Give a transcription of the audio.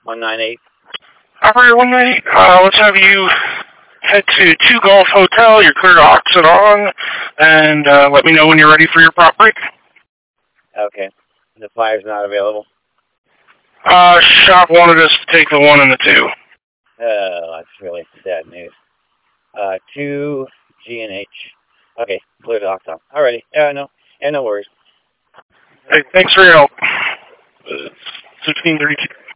198. Operator 198, let's have you head to 2 Golf Hotel. You're clear to Oxon on, and let me know when you're ready for your prop break. Okay. The 5's not available. Shop wanted us to take the 1 and the 2. Oh, that's really sad news. 2 G and H. Okay, clear to Oxon. Alrighty. No worries. Hey, thanks for your help. 1632.